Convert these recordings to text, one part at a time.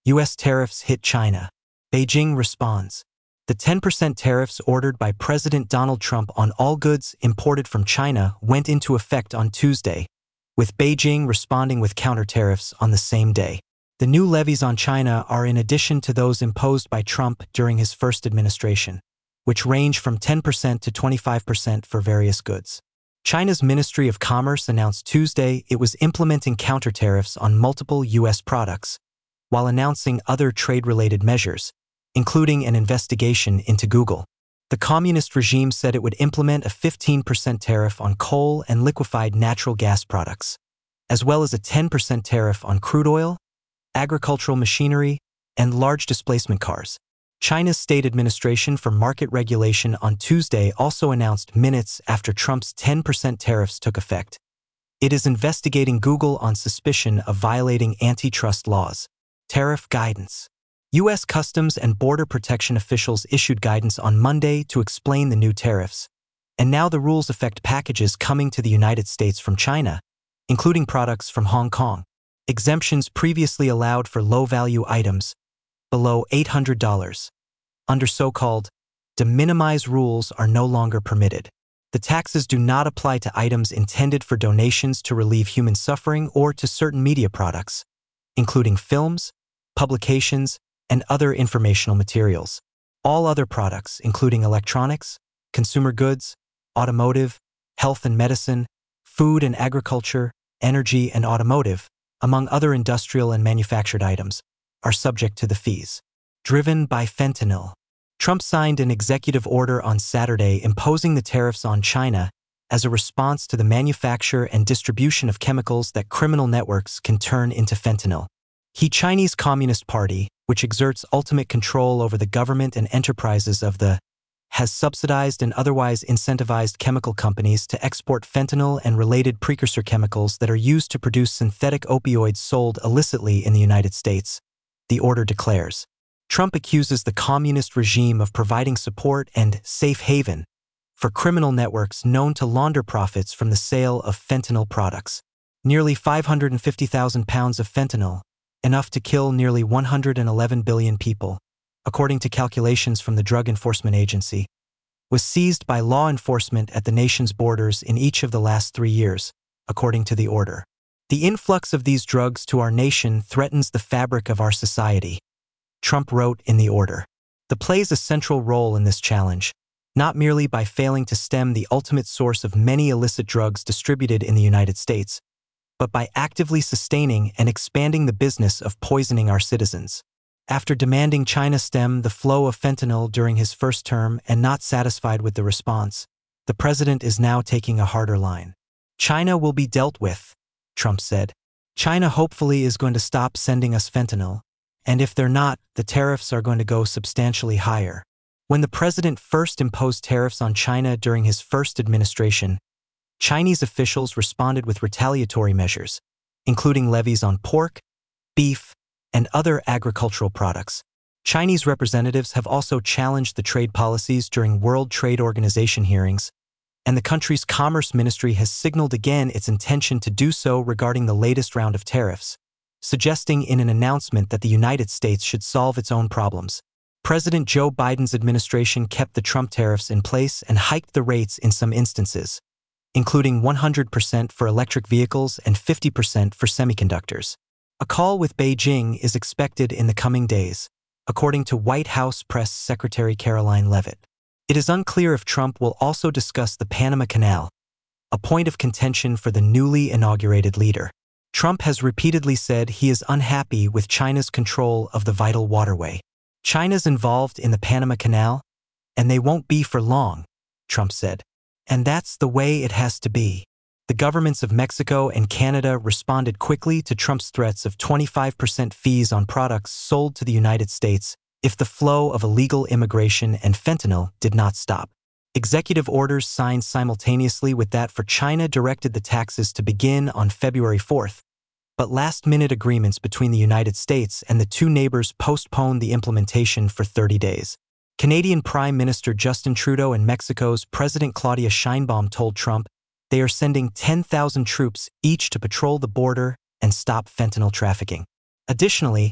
U.S. tariffs hit China. Beijing responds. The 10% tariffs ordered by President Donald Trump on all goods imported from China went into effect on Tuesday, with Beijing responding with counter-tariffs on the same day. The new levies on China are in addition to those imposed by Trump during his first administration, which range from 10% to 25% for various goods. China's Ministry of Commerce announced Tuesday it was implementing counter-tariffs on multiple U.S. products, while announcing other trade-related measures, including an investigation into Google. The communist regime said it would implement a 15% tariff on coal and liquefied natural gas products, as well as a 10% tariff on crude oil, agricultural machinery, and large displacement cars. China's State Administration for Market Regulation on Tuesday also announced minutes after Trump's 10% tariffs took effect. It is investigating Google on suspicion of violating antitrust laws. Tariff guidance. U.S. Customs and Border Protection officials issued guidance on Monday to explain the new tariffs, and now the rules affect packages coming to the United States from China, including products from Hong Kong. Exemptions previously allowed for low-value items, below $800, under so-called de minimis rules are no longer permitted. The taxes do not apply to items intended for donations to relieve human suffering or to certain media products, including films, publications, and other informational materials. All other products, including electronics, consumer goods, automotive, health and medicine, food and agriculture, energy and automotive, among other industrial and manufactured items, are subject to the fees. Driven by fentanyl. Trump signed an executive order on Saturday imposing the tariffs on China as a response to the manufacture and distribution of chemicals that criminal networks can turn into fentanyl. The Chinese Communist Party, which exerts ultimate control over the government and enterprises of the, has subsidized and otherwise incentivized chemical companies to export fentanyl and related precursor chemicals that are used to produce synthetic opioids sold illicitly in the United States, the order declares. Trump accuses the communist regime of providing support and safe haven for criminal networks known to launder profits from the sale of fentanyl products. Nearly 550,000 pounds of fentanyl, enough to kill nearly 111 billion people, according to calculations from the Drug Enforcement Agency, was seized by law enforcement at the nation's borders in each of the last 3 years, according to the order. The influx of these drugs to our nation threatens the fabric of our society, Trump wrote in the order. The plays a central role in this challenge, not merely by failing to stem the ultimate source of many illicit drugs distributed in the United States, but by actively sustaining and expanding the business of poisoning our citizens. After demanding China stem the flow of fentanyl during his first term and not satisfied with the response, the president is now taking a harder line. China will be dealt with, Trump said. China hopefully is going to stop sending us fentanyl, and if they're not, the tariffs are going to go substantially higher. When the president first imposed tariffs on China during his first administration, Chinese officials responded with retaliatory measures, including levies on pork, beef, and other agricultural products. Chinese representatives have also challenged the trade policies during World Trade Organization hearings, and the country's Commerce Ministry has signaled again its intention to do so regarding the latest round of tariffs, suggesting in an announcement that the United States should solve its own problems. President Joe Biden's administration kept the Trump tariffs in place and hiked the rates in some instances, including 100% for electric vehicles and 50% for semiconductors. A call with Beijing is expected in the coming days, according to White House Press Secretary Caroline Leavitt. It is unclear if Trump will also discuss the Panama Canal, a point of contention for the newly inaugurated leader. Trump has repeatedly said he is unhappy with China's control of the vital waterway. China's involved in the Panama Canal, and they won't be for long, Trump said. And that's the way it has to be. The governments of Mexico and Canada responded quickly to Trump's threats of 25% fees on products sold to the United States if the flow of illegal immigration and fentanyl did not stop. Executive orders signed simultaneously with that for China directed the taxes to begin on February 4th, but last-minute agreements between the United States and the two neighbors postponed the implementation for 30 days. Canadian Prime Minister Justin Trudeau and Mexico's President Claudia Sheinbaum told Trump they are sending 10,000 troops each to patrol the border and stop fentanyl trafficking. Additionally,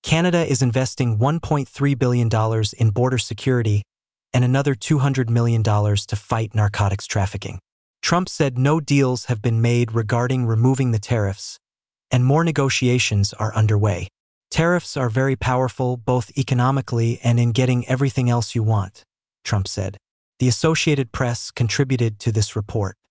Canada is investing $1.3 billion in border security and another $200 million to fight narcotics trafficking. Trump said no deals have been made regarding removing the tariffs, and more negotiations are underway. Tariffs are very powerful both economically and in getting everything else you want, Trump said. The Associated Press contributed to this report.